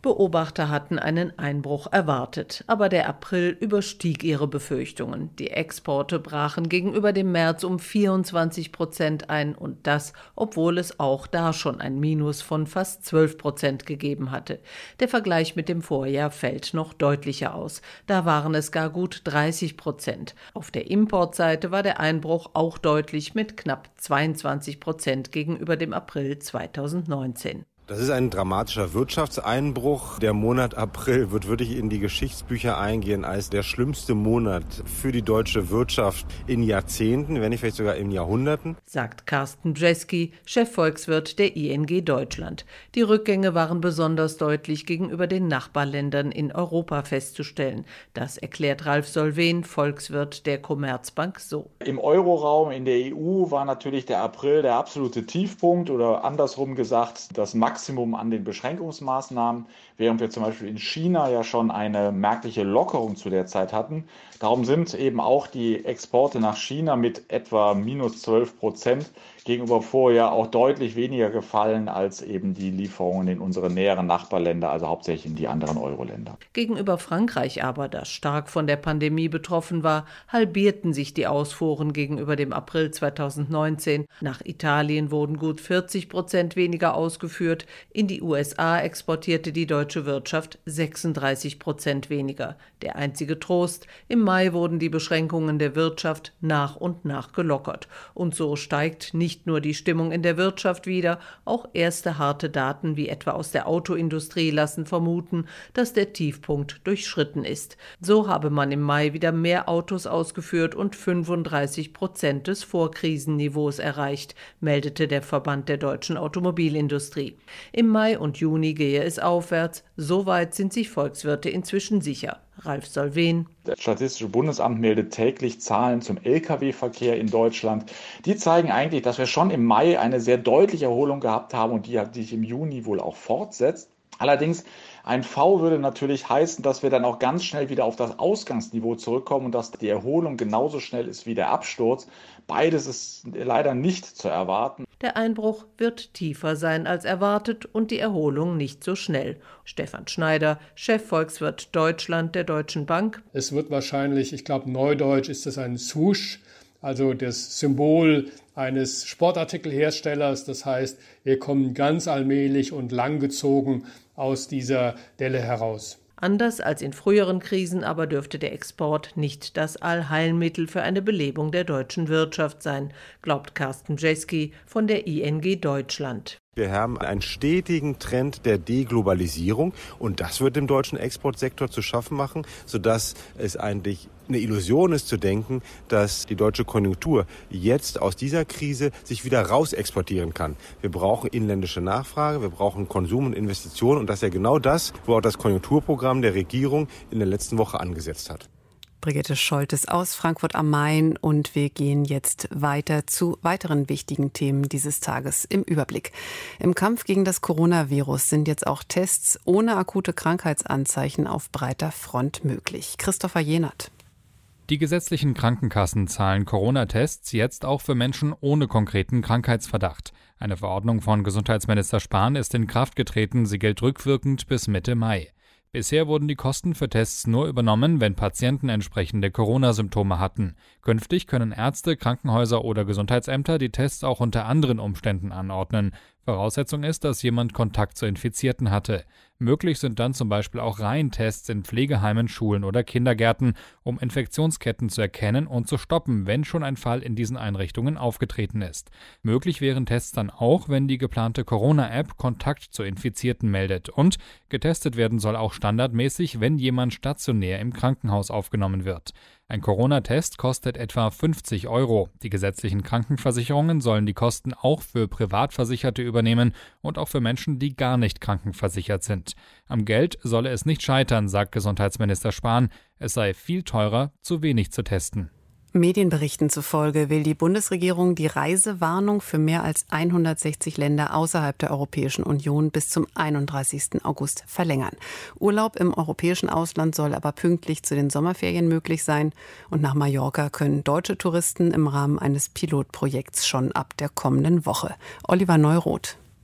Beobachter hatten einen Einbruch erwartet, aber der April überstieg ihre Befürchtungen. Die Exporte brachen gegenüber dem März um vierundzwanzig Prozent ein und das, obwohl es auch da schon ein Minus von fast zwölf Prozent gegeben hatte. Der Vergleich mit dem Vorjahr fällt noch deutlicher aus. Da waren es gar gut dreißig Prozent. Auf der Importseite war der Einbruch auch deutlich mit knapp zweiundzwanzig Prozent gegenüber dem April zweitausendneunzehn. Das ist ein dramatischer Wirtschaftseinbruch. Der Monat April wird wirklich in die Geschichtsbücher eingehen als der schlimmste Monat für die deutsche Wirtschaft in Jahrzehnten, wenn nicht vielleicht sogar in Jahrhunderten, sagt Carsten Bjeski, Chefvolkswirt der I N G Deutschland. Die Rückgänge waren besonders deutlich gegenüber den Nachbarländern in Europa festzustellen. Das erklärt Ralf Solven, Volkswirt der Commerzbank, so. Im Euroraum, in der E U, war natürlich der April der absolute Tiefpunkt oder andersrum gesagt das Maximum Maximum an den Beschränkungsmaßnahmen, während wir zum Beispiel in China ja schon eine merkliche Lockerung zu der Zeit hatten. Darum sind eben auch die Exporte nach China mit etwa minus zwölf Prozent gegenüber Vorjahr auch deutlich weniger gefallen als eben die Lieferungen in unsere näheren Nachbarländer, also hauptsächlich in die anderen Euro-Länder. Gegenüber Frankreich aber, das stark von der Pandemie betroffen war, halbierten sich die Ausfuhren gegenüber dem April zweitausendneunzehn. Nach Italien wurden gut vierzig Prozent weniger ausgeführt. In die U S A exportierte die deutsche Wirtschaft sechsunddreißig Prozent weniger. Der einzige Trost: Im Mai wurden die Beschränkungen der Wirtschaft nach und nach gelockert. Und so steigt nicht Nicht nur die Stimmung in der Wirtschaft wieder, auch erste harte Daten wie etwa aus der Autoindustrie lassen vermuten, dass der Tiefpunkt durchschritten ist. So habe man im Mai wieder mehr Autos ausgeführt und fünfunddreißig Prozent des Vorkrisenniveaus erreicht, meldete der Verband der deutschen Automobilindustrie. Im Mai und Juni gehe es aufwärts, soweit sind sich Volkswirte inzwischen sicher. Ralf Solven. Das Statistische Bundesamt meldet täglich Zahlen zum L K W-Verkehr in Deutschland. Die zeigen eigentlich, dass wir schon im Mai eine sehr deutliche Erholung gehabt haben und die sich im Juni wohl auch fortsetzt. Allerdings, ein V würde natürlich heißen, dass wir dann auch ganz schnell wieder auf das Ausgangsniveau zurückkommen und dass die Erholung genauso schnell ist wie der Absturz. Beides ist leider nicht zu erwarten. Der Einbruch wird tiefer sein als erwartet und die Erholung nicht so schnell. Stefan Schneider, Chefvolkswirt Deutschland der Deutschen Bank. Es wird wahrscheinlich, ich glaube neudeutsch ist das ein Swoosh, also das Symbol eines Sportartikelherstellers. Das heißt, wir kommen ganz allmählich und langgezogen aus dieser Delle heraus. Anders als in früheren Krisen aber dürfte der Export nicht das Allheilmittel für eine Belebung der deutschen Wirtschaft sein, glaubt Carsten Bjeski von der I N G Deutschland. Wir haben einen stetigen Trend der Deglobalisierung und das wird dem deutschen Exportsektor zu schaffen machen, sodass es eigentlich eine Illusion ist zu denken, dass die deutsche Konjunktur jetzt aus dieser Krise sich wieder raus exportieren kann. Wir brauchen inländische Nachfrage, wir brauchen Konsum und Investitionen und das ist ja genau das, wo auch das Konjunkturprogramm der Regierung in der letzten Woche angesetzt hat. Brigitte Scholtes aus Frankfurt am Main und wir gehen jetzt weiter zu weiteren wichtigen Themen dieses Tages im Überblick. Im Kampf gegen das Coronavirus sind jetzt auch Tests ohne akute Krankheitsanzeichen auf breiter Front möglich. Christopher Jenert. Die gesetzlichen Krankenkassen zahlen Corona-Tests jetzt auch für Menschen ohne konkreten Krankheitsverdacht. Eine Verordnung von Gesundheitsminister Spahn ist in Kraft getreten, sie gilt rückwirkend bis Mitte Mai. Bisher wurden die Kosten für Tests nur übernommen, wenn Patienten entsprechende Corona-Symptome hatten. Künftig können Ärzte, Krankenhäuser oder Gesundheitsämter die Tests auch unter anderen Umständen anordnen. Voraussetzung ist, dass jemand Kontakt zu Infizierten hatte. Möglich sind dann zum Beispiel auch Reihentests in Pflegeheimen, Schulen oder Kindergärten, um Infektionsketten zu erkennen und zu stoppen, wenn schon ein Fall in diesen Einrichtungen aufgetreten ist. Möglich wären Tests dann auch, wenn die geplante Corona-App Kontakt zu Infizierten meldet. Und getestet werden soll auch standardmäßig, wenn jemand stationär im Krankenhaus aufgenommen wird. Ein Corona-Test kostet etwa fünfzig Euro. Die gesetzlichen Krankenversicherungen sollen die Kosten auch für Privatversicherte übernehmen und auch für Menschen, die gar nicht krankenversichert sind. Am Geld solle es nicht scheitern, sagt Gesundheitsminister Spahn. Es sei viel teurer, zu wenig zu testen. Medienberichten zufolge will die Bundesregierung die Reisewarnung für mehr als hundertsechzig Länder außerhalb der Europäischen Union bis zum einunddreißigsten August verlängern. Urlaub im europäischen Ausland soll aber pünktlich zu den Sommerferien möglich sein. Und nach Mallorca können deutsche Touristen im Rahmen eines Pilotprojekts schon ab der kommenden Woche. Oliver Neuroth.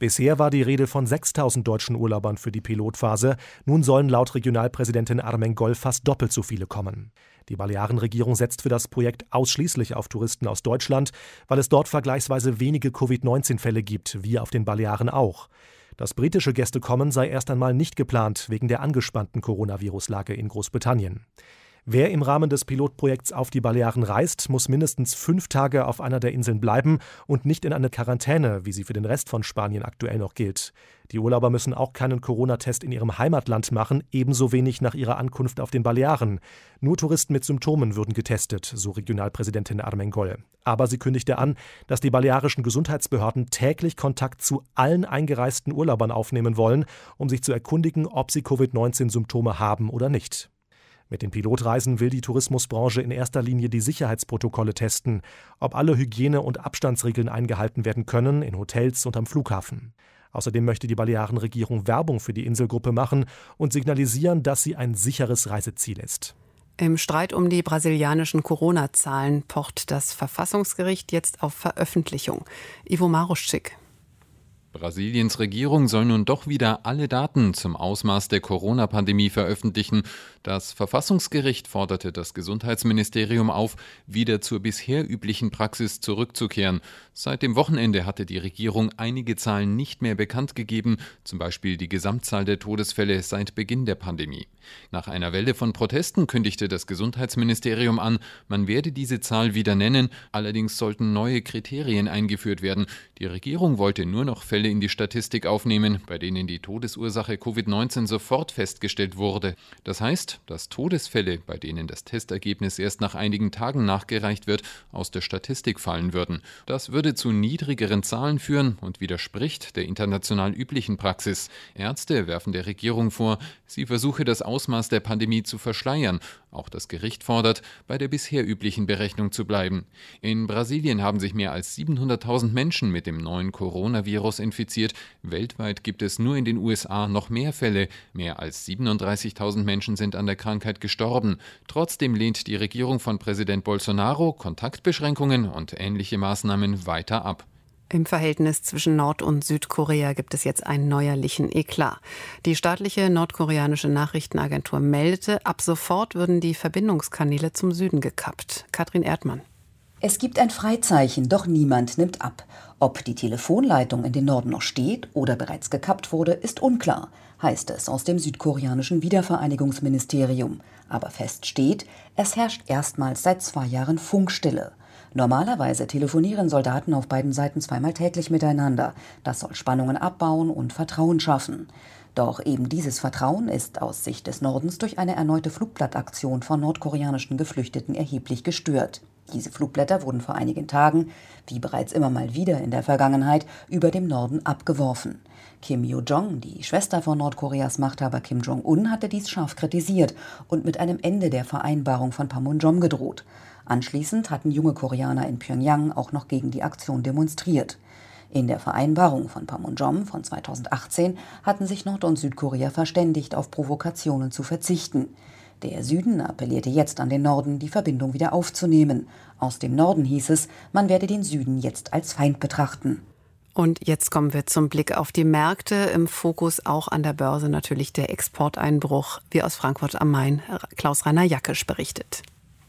Bisher war die Rede von sechstausend deutschen Urlaubern für die Pilotphase. Nun sollen laut Regionalpräsidentin Armengol fast doppelt so viele kommen. Die Balearenregierung setzt für das Projekt ausschließlich auf Touristen aus Deutschland, weil es dort vergleichsweise wenige Covid neunzehn Fälle gibt, wie auf den Balearen auch. Das britische Gästekommen sei erst einmal nicht geplant, wegen der angespannten Coronavirus-Lage in Großbritannien. Wer im Rahmen des Pilotprojekts auf die Balearen reist, muss mindestens fünf Tage auf einer der Inseln bleiben und nicht in eine Quarantäne, wie sie für den Rest von Spanien aktuell noch gilt. Die Urlauber müssen auch keinen Corona-Test in ihrem Heimatland machen, ebenso wenig nach ihrer Ankunft auf den Balearen. Nur Touristen mit Symptomen würden getestet, so Regionalpräsidentin Armengol. Aber sie kündigte an, dass die balearischen Gesundheitsbehörden täglich Kontakt zu allen eingereisten Urlaubern aufnehmen wollen, um sich zu erkundigen, ob sie Covid neunzehn Symptome haben oder nicht. Mit den Pilotreisen will die Tourismusbranche in erster Linie die Sicherheitsprotokolle testen, ob alle Hygiene- und Abstandsregeln eingehalten werden können in Hotels und am Flughafen. Außerdem möchte die Balearenregierung Werbung für die Inselgruppe machen und signalisieren, dass sie ein sicheres Reiseziel ist. Im Streit um die brasilianischen Corona-Zahlen pocht das Verfassungsgericht jetzt auf Veröffentlichung. Ivo Maruschczyk. Brasiliens Regierung soll nun doch wieder alle Daten zum Ausmaß der Corona-Pandemie veröffentlichen. Das Verfassungsgericht forderte das Gesundheitsministerium auf, wieder zur bisher üblichen Praxis zurückzukehren. Seit dem Wochenende hatte die Regierung einige Zahlen nicht mehr bekannt gegeben, zum Beispiel die Gesamtzahl der Todesfälle seit Beginn der Pandemie. Nach einer Welle von Protesten kündigte das Gesundheitsministerium an, man werde diese Zahl wieder nennen, allerdings sollten neue Kriterien eingeführt werden. Die Regierung wollte nur noch Fälle in die Statistik aufnehmen, bei denen die Todesursache Covid neunzehn sofort festgestellt wurde. Das heißt, dass Todesfälle, bei denen das Testergebnis erst nach einigen Tagen nachgereicht wird, aus der Statistik fallen würden. Das würde zu niedrigeren Zahlen führen und widerspricht der international üblichen Praxis. Ärzte werfen der Regierung vor, sie versuche das Ausmaß der Pandemie zu verschleiern. Auch das Gericht fordert, bei der bisher üblichen Berechnung zu bleiben. In Brasilien haben sich mehr als siebenhunderttausend Menschen mit dem neuen Coronavirus infiziert. Weltweit gibt es nur in den U S A noch mehr Fälle. Mehr als siebenunddreißigtausend Menschen sind an der Krankheit gestorben. Trotzdem lehnt die Regierung von Präsident Bolsonaro Kontaktbeschränkungen und ähnliche Maßnahmen weiter ab. Im Verhältnis zwischen Nord- und Südkorea gibt es jetzt einen neuerlichen Eklat. Die staatliche nordkoreanische Nachrichtenagentur meldete, ab sofort würden die Verbindungskanäle zum Süden gekappt. Katrin Erdmann. Es gibt ein Freizeichen, doch niemand nimmt ab. Ob die Telefonleitung in den Norden noch steht oder bereits gekappt wurde, ist unklar, heißt es aus dem südkoreanischen Wiedervereinigungsministerium. Aber fest steht, es herrscht erstmals seit zwei Jahren Funkstille. Normalerweise telefonieren Soldaten auf beiden Seiten zweimal täglich miteinander. Das soll Spannungen abbauen und Vertrauen schaffen. Doch eben dieses Vertrauen ist aus Sicht des Nordens durch eine erneute Flugblattaktion von nordkoreanischen Geflüchteten erheblich gestört. Diese Flugblätter wurden vor einigen Tagen, wie bereits immer mal wieder in der Vergangenheit, über dem Norden abgeworfen. Kim Yo-jong, die Schwester von Nordkoreas Machthaber Kim Jong-un, hatte dies scharf kritisiert und mit einem Ende der Vereinbarung von Panmunjom gedroht. Anschließend hatten junge Koreaner in Pjöngjang auch noch gegen die Aktion demonstriert. In der Vereinbarung von Panmunjom von zweitausendachtzehn hatten sich Nord- und Südkorea verständigt, auf Provokationen zu verzichten. Der Süden appellierte jetzt an den Norden, die Verbindung wieder aufzunehmen. Aus dem Norden hieß es, man werde den Süden jetzt als Feind betrachten. Und jetzt kommen wir zum Blick auf die Märkte. Im Fokus auch an der Börse natürlich der Exporteinbruch, wie aus Frankfurt am Main Klaus-Rainer Jackisch berichtet.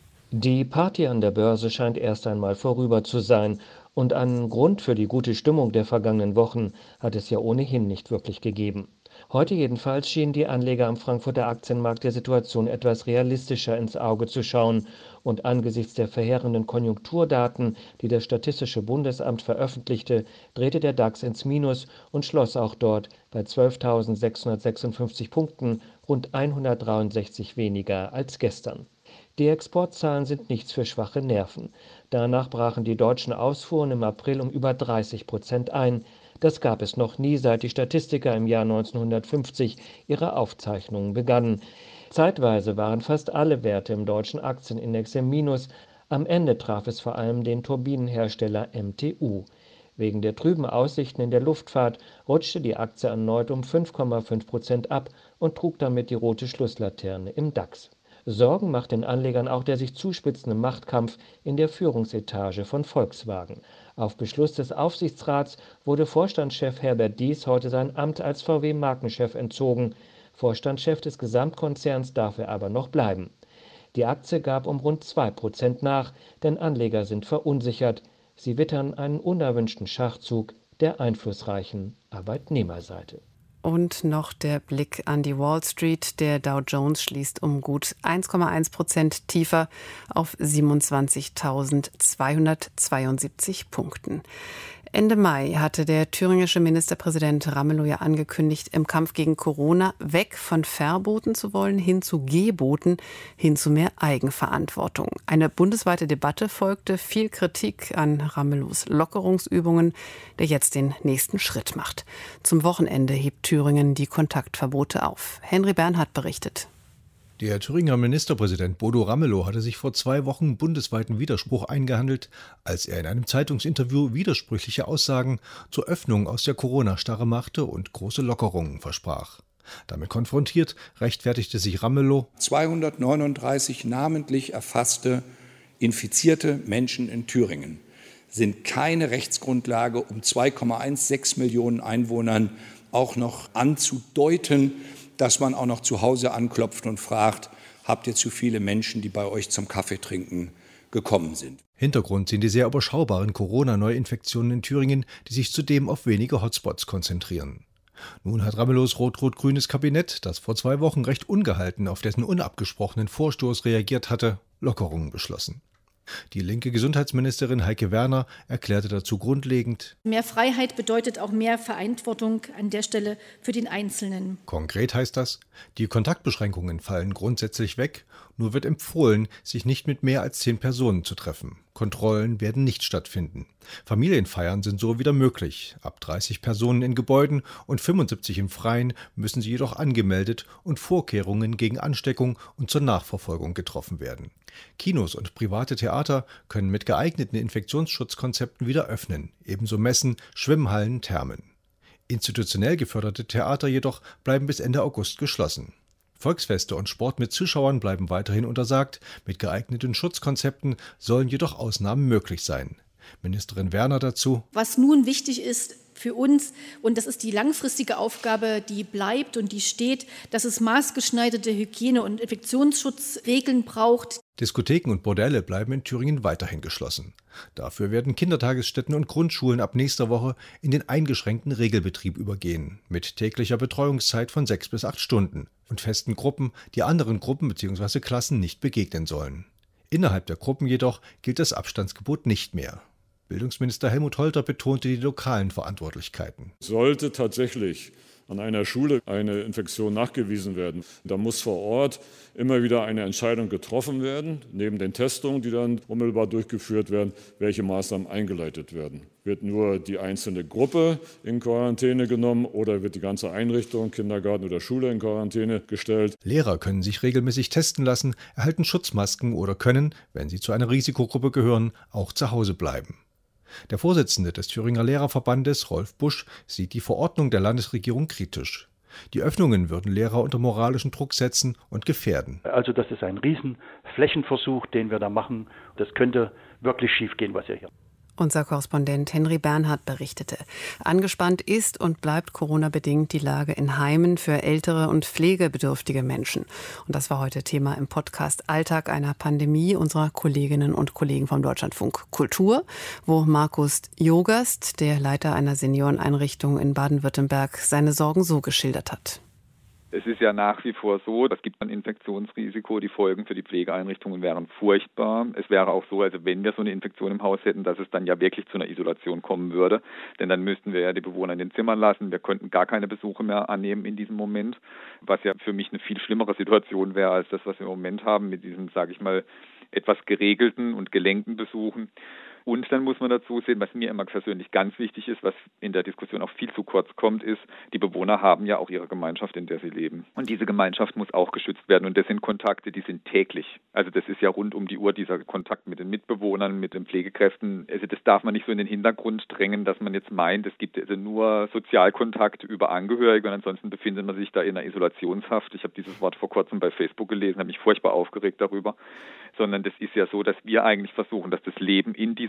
Die Party an der Börse scheint erst einmal vorüber zu sein. Und einen Grund für die gute Stimmung der vergangenen Wochen hat es ja ohnehin nicht wirklich gegeben. Heute jedenfalls schienen die Anleger am Frankfurter Aktienmarkt der Situation etwas realistischer ins Auge zu schauen. Und angesichts der verheerenden Konjunkturdaten, die das Statistische Bundesamt veröffentlichte, drehte der DAX ins Minus und schloss auch dort bei zwölftausendsechshundertsechsundfünfzig Punkten, rund hundertdreiundsechzig weniger als gestern. Die Exportzahlen sind nichts für schwache Nerven. Danach brachen die deutschen Ausfuhren im April um über dreißig Prozent ein. Das gab es noch nie, seit die Statistiker im Jahr neunzehnhundertfünfzig ihre Aufzeichnungen begannen. Zeitweise waren fast alle Werte im deutschen Aktienindex im Minus. Am Ende traf es vor allem den Turbinenhersteller M T U. Wegen der trüben Aussichten in der Luftfahrt rutschte die Aktie erneut um fünf Komma fünf Prozent ab und trug damit die rote Schlusslaterne im DAX. Sorgen macht den Anlegern auch der sich zuspitzende Machtkampf in der Führungsetage von Volkswagen. Auf Beschluss des Aufsichtsrats wurde Vorstandschef Herbert Diess heute sein Amt als V W-Markenchef entzogen. Vorstandschef des Gesamtkonzerns darf er aber noch bleiben. Die Aktie gab um rund zwei Prozent nach, denn Anleger sind verunsichert. Sie wittern einen unerwünschten Schachzug der einflussreichen Arbeitnehmerseite. Und noch der Blick an die Wall Street. Der Dow Jones schließt um gut eins Komma eins Prozent tiefer auf siebenundzwanzigtausendzweihundertzweiundsiebzig Punkten. Ende Mai hatte der thüringische Ministerpräsident Ramelow ja angekündigt, im Kampf gegen Corona weg von Verboten zu wollen, hin zu Geboten, hin zu mehr Eigenverantwortung. Eine bundesweite Debatte folgte, viel Kritik an Ramelows Lockerungsübungen, der jetzt den nächsten Schritt macht. Zum Wochenende hebt Thüringen die Kontaktverbote auf. Henry Bernhard berichtet. Der Thüringer Ministerpräsident Bodo Ramelow hatte sich vor zwei Wochen bundesweiten Widerspruch eingehandelt, als er in einem Zeitungsinterview widersprüchliche Aussagen zur Öffnung aus der Corona-Starre machte und große Lockerungen versprach. Damit konfrontiert, rechtfertigte sich Ramelow: zweihundertneununddreißig namentlich erfasste infizierte Menschen in Thüringen sind keine Rechtsgrundlage, um zwei Komma sechzehn Millionen Einwohnern auch noch anzudeuten, dass man auch noch zu Hause anklopft und fragt, habt ihr zu viele Menschen, die bei euch zum Kaffee trinken gekommen sind. Hintergrund sind die sehr überschaubaren Corona-Neuinfektionen in Thüringen, die sich zudem auf wenige Hotspots konzentrieren. Nun hat Ramelows rot-rot-grünes Kabinett, das vor zwei Wochen recht ungehalten auf dessen unabgesprochenen Vorstoß reagiert hatte, Lockerungen beschlossen. Die linke Gesundheitsministerin Heike Werner erklärte dazu grundlegend: Mehr Freiheit bedeutet auch mehr Verantwortung an der Stelle für den Einzelnen. Konkret heißt das, die Kontaktbeschränkungen fallen grundsätzlich weg, nur wird empfohlen, sich nicht mit mehr als zehn Personen zu treffen. Kontrollen werden nicht stattfinden. Familienfeiern sind so wieder möglich. Ab dreißig Personen in Gebäuden und fünfundsiebzig im Freien müssen sie jedoch angemeldet und Vorkehrungen gegen Ansteckung und zur Nachverfolgung getroffen werden. Kinos und private Theater können mit geeigneten Infektionsschutzkonzepten wieder öffnen, ebenso Messen, Schwimmhallen, Thermen. Institutionell geförderte Theater jedoch bleiben bis Ende August geschlossen. Volksfeste und Sport mit Zuschauern bleiben weiterhin untersagt, mit geeigneten Schutzkonzepten sollen jedoch Ausnahmen möglich sein. Ministerin Werner dazu: Was nun wichtig ist für uns, und das ist die langfristige Aufgabe, die bleibt und die steht, dass es maßgeschneiderte Hygiene- und Infektionsschutzregeln braucht. Diskotheken und Bordelle bleiben in Thüringen weiterhin geschlossen. Dafür werden Kindertagesstätten und Grundschulen ab nächster Woche in den eingeschränkten Regelbetrieb übergehen, mit täglicher Betreuungszeit von sechs bis acht Stunden und festen Gruppen, die anderen Gruppen bzw. Klassen nicht begegnen sollen. Innerhalb der Gruppen jedoch gilt das Abstandsgebot nicht mehr. Bildungsminister Helmut Holter betonte die lokalen Verantwortlichkeiten. Sollte tatsächlich an einer Schule eine Infektion nachgewiesen werden, da muss vor Ort immer wieder eine Entscheidung getroffen werden, neben den Testungen, die dann unmittelbar durchgeführt werden, welche Maßnahmen eingeleitet werden. Wird nur die einzelne Gruppe in Quarantäne genommen oder wird die ganze Einrichtung, Kindergarten oder Schule in Quarantäne gestellt? Lehrer können sich regelmäßig testen lassen, erhalten Schutzmasken oder können, wenn sie zu einer Risikogruppe gehören, auch zu Hause bleiben. Der Vorsitzende des Thüringer Lehrerverbandes, Rolf Busch, sieht die Verordnung der Landesregierung kritisch. Die Öffnungen würden Lehrer unter moralischen Druck setzen und gefährden. Also das ist ein Riesenflächenversuch, den wir da machen. Das könnte wirklich schiefgehen, was ihr hier. Unser Korrespondent Henry Bernhard berichtete. Angespannt ist und bleibt Corona-bedingt die Lage in Heimen für ältere und pflegebedürftige Menschen. Und das war heute Thema im Podcast Alltag einer Pandemie unserer Kolleginnen und Kollegen vom Deutschlandfunk Kultur, wo Markus Jogast, der Leiter einer Senioreneinrichtung in Baden-Württemberg, seine Sorgen so geschildert hat. Es ist ja nach wie vor so, es gibt ein Infektionsrisiko, die Folgen für die Pflegeeinrichtungen wären furchtbar. Es wäre auch so, also wenn wir so eine Infektion im Haus hätten, dass es dann ja wirklich zu einer Isolation kommen würde. Denn dann müssten wir ja die Bewohner in den Zimmern lassen. Wir könnten gar keine Besuche mehr annehmen in diesem Moment, was ja für mich eine viel schlimmere Situation wäre als das, was wir im Moment haben mit diesen, sage ich mal, etwas geregelten und gelenkten Besuchen. Und dann muss man dazu sehen, was mir immer persönlich ganz wichtig ist, was in der Diskussion auch viel zu kurz kommt, ist, die Bewohner haben ja auch ihre Gemeinschaft, in der sie leben. Und diese Gemeinschaft muss auch geschützt werden. Und das sind Kontakte, die sind täglich. Also das ist ja rund um die Uhr dieser Kontakt mit den Mitbewohnern, mit den Pflegekräften. Also das darf man nicht so in den Hintergrund drängen, dass man jetzt meint, es gibt also nur Sozialkontakt über Angehörige und ansonsten befindet man sich da in einer Isolationshaft. Ich habe dieses Wort vor kurzem bei Facebook gelesen, habe mich furchtbar aufgeregt darüber. Sondern das ist ja so, dass wir eigentlich versuchen, dass das Leben in dieser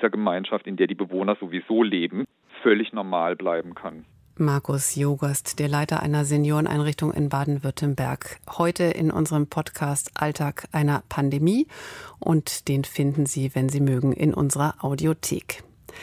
dieser Gemeinschaft, in der die Bewohner sowieso leben, völlig normal bleiben kann. Markus Jogast, der Leiter einer Senioreneinrichtung in Baden-Württemberg. Heute in unserem Podcast Alltag einer Pandemie. Und den finden Sie, wenn Sie mögen, in unserer Audiothek.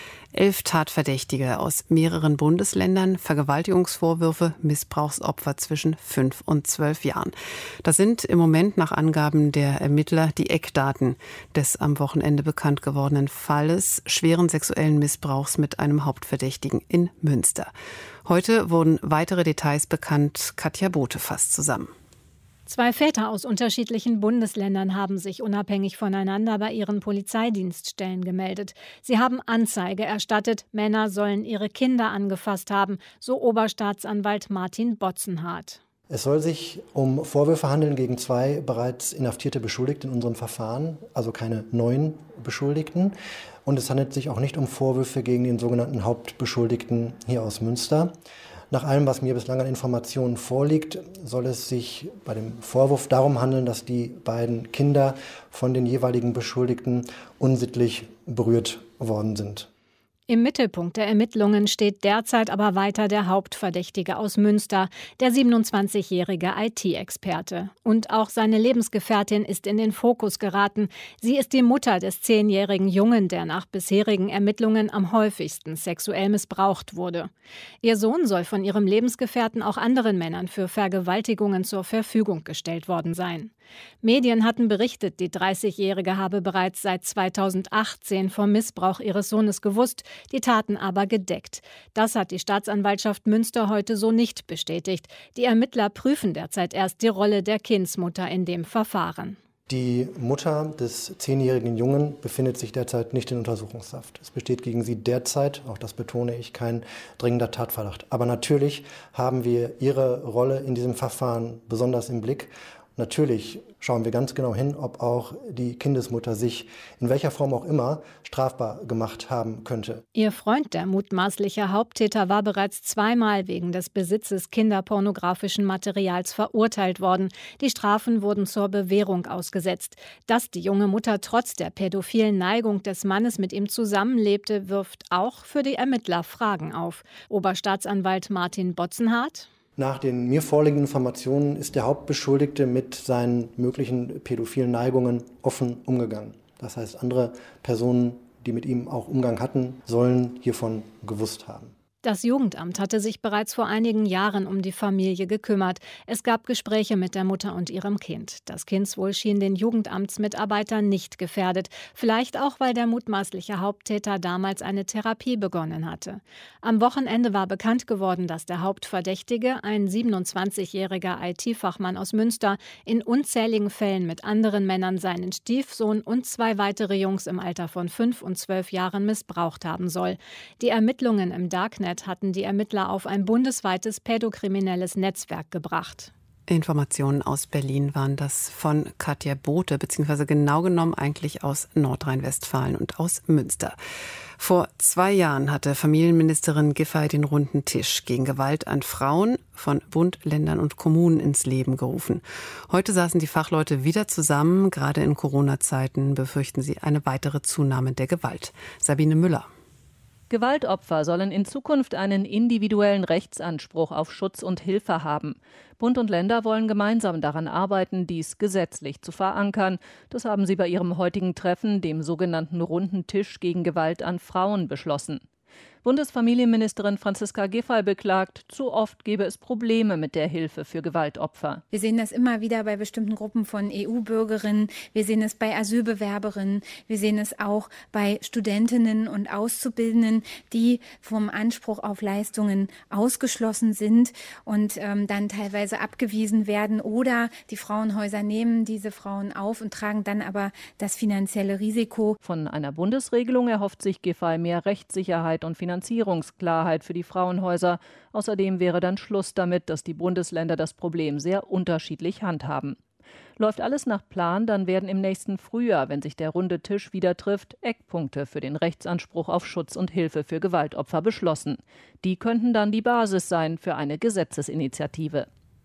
Elf Tatverdächtige aus mehreren Bundesländern, Vergewaltigungsvorwürfe, Missbrauchsopfer zwischen fünf und zwölf Jahren. Das sind im Moment nach Angaben der Ermittler die Eckdaten des am Wochenende bekannt gewordenen Falles schweren sexuellen Missbrauchs mit einem Hauptverdächtigen in Münster. Heute wurden weitere Details bekannt. Katja Bote fasst zusammen. Zwei Väter aus unterschiedlichen Bundesländern haben sich unabhängig voneinander bei ihren Polizeidienststellen gemeldet. Sie haben Anzeige erstattet, Männer sollen ihre Kinder angefasst haben, so Oberstaatsanwalt Martin Botzenhardt. Es soll sich um Vorwürfe handeln gegen zwei bereits inhaftierte Beschuldigte in unserem Verfahren, also keine neuen Beschuldigten. Und es handelt sich auch nicht um Vorwürfe gegen den sogenannten Hauptbeschuldigten hier aus Münster. Nach allem, was mir bislang an Informationen vorliegt, soll es sich bei dem Vorwurf darum handeln, dass die beiden Kinder von den jeweiligen Beschuldigten unsittlich berührt worden sind. Im Mittelpunkt der Ermittlungen steht derzeit aber weiter der Hauptverdächtige aus Münster, der siebenundzwanzigjährige I T-Experte. Und auch seine Lebensgefährtin ist in den Fokus geraten. Sie ist die Mutter des zehnjährigen Jungen, der nach bisherigen Ermittlungen am häufigsten sexuell missbraucht wurde. Ihr Sohn soll von ihrem Lebensgefährten auch anderen Männern für Vergewaltigungen zur Verfügung gestellt worden sein. Medien hatten berichtet, die dreißigjährige habe bereits seit zweitausendachtzehn vom Missbrauch ihres Sohnes gewusst, die Taten aber gedeckt. Das hat die Staatsanwaltschaft Münster heute so nicht bestätigt. Die Ermittler prüfen derzeit erst die Rolle der Kindsmutter in dem Verfahren. Die Mutter des zehnjährigen Jungen befindet sich derzeit nicht in Untersuchungshaft. Es besteht gegen sie derzeit, auch das betone ich, kein dringender Tatverdacht. Aber natürlich haben wir ihre Rolle in diesem Verfahren besonders im Blick. Natürlich schauen wir ganz genau hin, ob auch die Kindesmutter sich in welcher Form auch immer strafbar gemacht haben könnte. Ihr Freund, der mutmaßliche Haupttäter, war bereits zweimal wegen des Besitzes kinderpornografischen Materials verurteilt worden. Die Strafen wurden zur Bewährung ausgesetzt. Dass die junge Mutter trotz der pädophilen Neigung des Mannes mit ihm zusammenlebte, wirft auch für die Ermittler Fragen auf. Oberstaatsanwalt Martin Botzenhardt: Nach den mir vorliegenden Informationen ist der Hauptbeschuldigte mit seinen möglichen pädophilen Neigungen offen umgegangen. Das heißt, andere Personen, die mit ihm auch Umgang hatten, sollen hiervon gewusst haben. Das Jugendamt hatte sich bereits vor einigen Jahren um die Familie gekümmert. Es gab Gespräche mit der Mutter und ihrem Kind. Das Kindswohl schien den Jugendamtsmitarbeitern nicht gefährdet. Vielleicht auch, weil der mutmaßliche Haupttäter damals eine Therapie begonnen hatte. Am Wochenende war bekannt geworden, dass der Hauptverdächtige, ein siebenundzwanzigjähriger I T-Fachmann aus Münster, in unzähligen Fällen mit anderen Männern seinen Stiefsohn und zwei weitere Jungs im Alter von fünf und zwölf Jahren missbraucht haben soll. Die Ermittlungen im Darknet hatten die Ermittler auf ein bundesweites pädokriminelles Netzwerk gebracht. Informationen aus Berlin waren das von Katja Bote, beziehungsweise genau genommen eigentlich aus Nordrhein-Westfalen und aus Münster. Vor zwei Jahren hatte Familienministerin Giffey den runden Tisch gegen Gewalt an Frauen von Bund, Ländern und Kommunen ins Leben gerufen. Heute saßen die Fachleute wieder zusammen. Gerade in Corona-Zeiten befürchten sie eine weitere Zunahme der Gewalt. Sabine Müller. Gewaltopfer sollen in Zukunft einen individuellen Rechtsanspruch auf Schutz und Hilfe haben. Bund und Länder wollen gemeinsam daran arbeiten, dies gesetzlich zu verankern. Das haben sie bei ihrem heutigen Treffen, dem sogenannten Runden Tisch gegen Gewalt an Frauen, beschlossen. Bundesfamilienministerin Franziska Giffey beklagt, zu oft gebe es Probleme mit der Hilfe für Gewaltopfer. Wir sehen das immer wieder bei bestimmten Gruppen von E U-Bürgerinnen. Wir sehen es bei Asylbewerberinnen. Wir sehen es auch bei Studentinnen und Auszubildenden, die vom Anspruch auf Leistungen ausgeschlossen sind und ähm, dann teilweise abgewiesen werden. Oder die Frauenhäuser nehmen diese Frauen auf und tragen dann aber das finanzielle Risiko. Von einer Bundesregelung erhofft sich Giffey mehr Rechtssicherheit und Finanzierungsklarheit für die Frauenhäuser. Außerdem wäre dann Schluss damit, dass die Bundesländer das Problem sehr unterschiedlich handhaben. Läuft alles nach Plan, dann werden im nächsten Frühjahr, wenn sich der runde Tisch wieder trifft, Eckpunkte für den Rechtsanspruch auf Schutz und Hilfe für Gewaltopfer beschlossen. Die könnten dann die Basis sein für eine Gesetzesinitiative.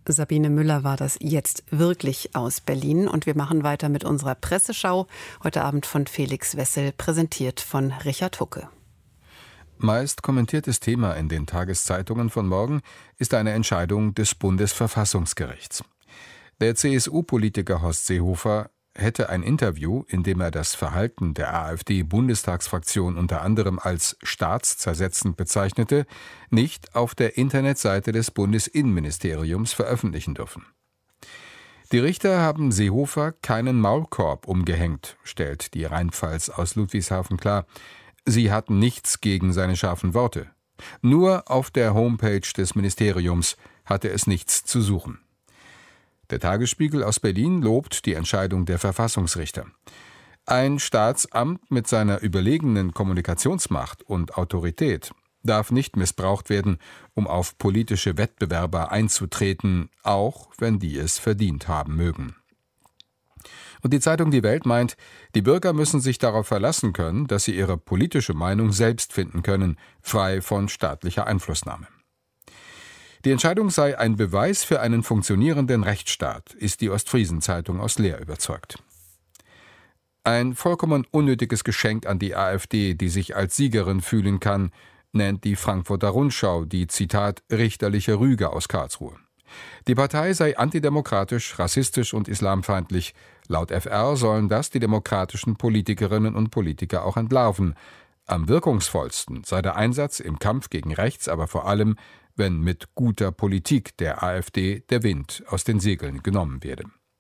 Sabine Müller war das jetzt wirklich aus Berlin. Und wir machen weiter mit unserer Presseschau. Heute Abend von Felix Wessel, präsentiert von Richard Hucke. Meist kommentiertes Thema in den Tageszeitungen von morgen ist eine Entscheidung des Bundesverfassungsgerichts. Der C S U-Politiker Horst Seehofer hätte ein Interview, in dem er das Verhalten der AfD-Bundestagsfraktion unter anderem als staatszersetzend bezeichnete, nicht auf der Internetseite des Bundesinnenministeriums veröffentlichen dürfen. Die Richter haben Seehofer keinen Maulkorb umgehängt, stellt die Rheinpfalz aus Ludwigshafen klar. Sie hatten nichts gegen seine scharfen Worte. Nur auf der Homepage des Ministeriums hatte es nichts zu suchen. Der Tagesspiegel aus Berlin lobt die Entscheidung der Verfassungsrichter. Ein Staatsamt mit seiner überlegenen Kommunikationsmacht und Autorität darf nicht missbraucht werden, um auf politische Wettbewerber einzutreten, auch wenn die es verdient haben mögen. Und die Zeitung Die Welt meint, die Bürger müssen sich darauf verlassen können, dass sie ihre politische Meinung selbst finden können, frei von staatlicher Einflussnahme. Die Entscheidung sei ein Beweis für einen funktionierenden Rechtsstaat, ist die Ostfriesen-Zeitung aus Leer überzeugt. Ein vollkommen unnötiges Geschenk an die AfD, die sich als Siegerin fühlen kann, nennt die Frankfurter Rundschau die, Zitat, richterliche Rüge aus Karlsruhe. Die Partei sei antidemokratisch, rassistisch und islamfeindlich. Laut F R sollen das die demokratischen Politikerinnen und Politiker auch entlarven. Am wirkungsvollsten sei der Einsatz im Kampf gegen rechts, aber vor allem, wenn mit guter Politik der AfD der Wind aus den Segeln genommen werde.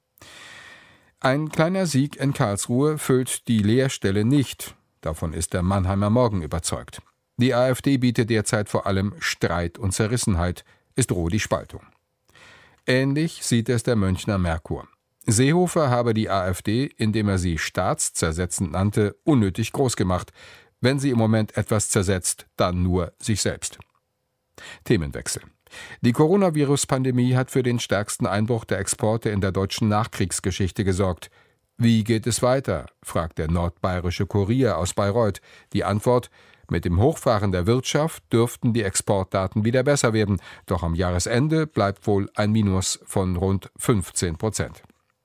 Ein kleiner Sieg in Karlsruhe füllt die Leerstelle nicht. Davon ist der Mannheimer Morgen überzeugt. Die AfD bietet derzeit vor allem Streit und Zerrissenheit. Es drohe die Spaltung. Ähnlich sieht es der Münchner Merkur. Seehofer habe die AfD, indem er sie staatszersetzend nannte, unnötig groß gemacht. Wenn sie im Moment etwas zersetzt, dann nur sich selbst. Themenwechsel. Die Coronavirus-Pandemie hat für den stärksten Einbruch der Exporte in der deutschen Nachkriegsgeschichte gesorgt. Wie geht es weiter?, fragt der nordbayerische Kurier aus Bayreuth. Die Antwort: Mit dem Hochfahren der Wirtschaft dürften die Exportdaten wieder besser werden, doch am Jahresende bleibt wohl ein Minus von rund fünfzehn Prozent.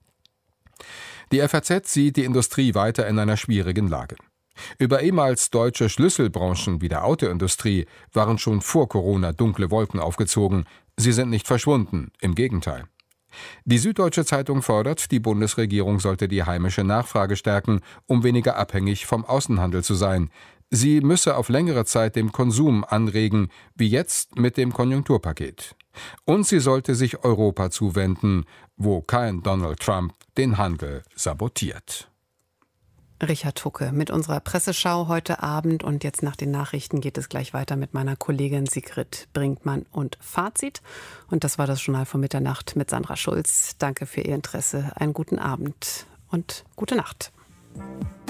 Die F A Z sieht die Industrie weiter in einer schwierigen Lage. Über ehemals deutsche Schlüsselbranchen wie der Autoindustrie waren schon vor Corona dunkle Wolken aufgezogen. Sie sind nicht verschwunden, im Gegenteil. Die Süddeutsche Zeitung fordert, die Bundesregierung sollte die heimische Nachfrage stärken, um weniger abhängig vom Außenhandel zu sein. Sie müsse auf längere Zeit den Konsum anregen, wie jetzt mit dem Konjunkturpaket. Und sie sollte sich Europa zuwenden, wo kein Donald Trump den Handel sabotiert. Richard Hucke mit unserer Presseschau heute Abend, und jetzt nach den Nachrichten geht es gleich weiter mit meiner Kollegin Sigrid Brinkmann und Fazit. Und das war das Journal von Mitternacht mit Sandra Schulz. Danke für Ihr Interesse, einen guten Abend und gute Nacht.